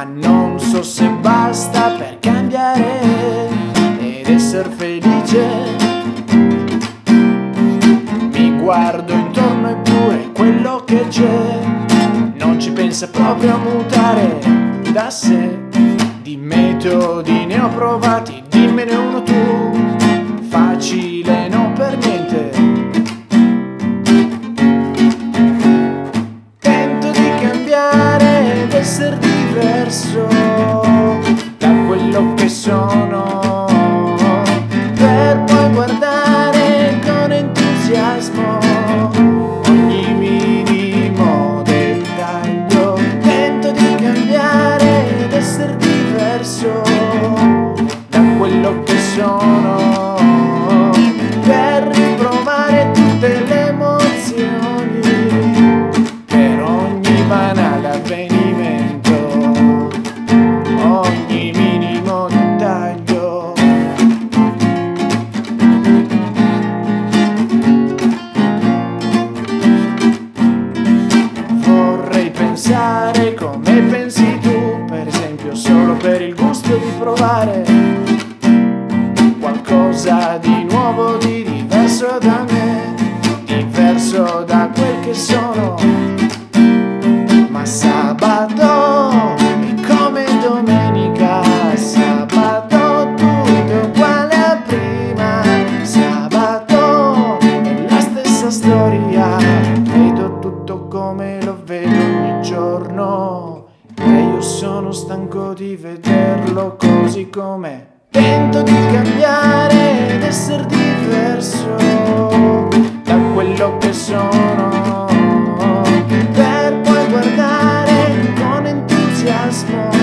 non so se basta per cambiare ed essere felice. Mi guardo intorno eppure quello che c'è non ci pensa proprio a mutare da sé. Di metodi ne ho provati, dimmene uno tu, facile no per niente. Tento di cambiare ed essere diverso da quello che sono, per poi guardare con entusiasmo ogni minimo dettaglio. Tento di cambiare ed essere diverso da quello che sono, per riprovare tutte le emozioni per ogni banale avvenimento, ogni minimo dettaglio. Vorrei pensare come pensi tu, per esempio solo per il gusto di provare qualcosa di nuovo, di diverso da me, diverso da quel che sono. Ma sabato è come domenica, sabato tutto è uguale a prima, sabato è la stessa storia, vedo tutto come lo vedo ogni giorno e io sono stanco di vederlo così com'è. Tento di cambiare ed essere diverso da quello che sono, per poi guardare con entusiasmo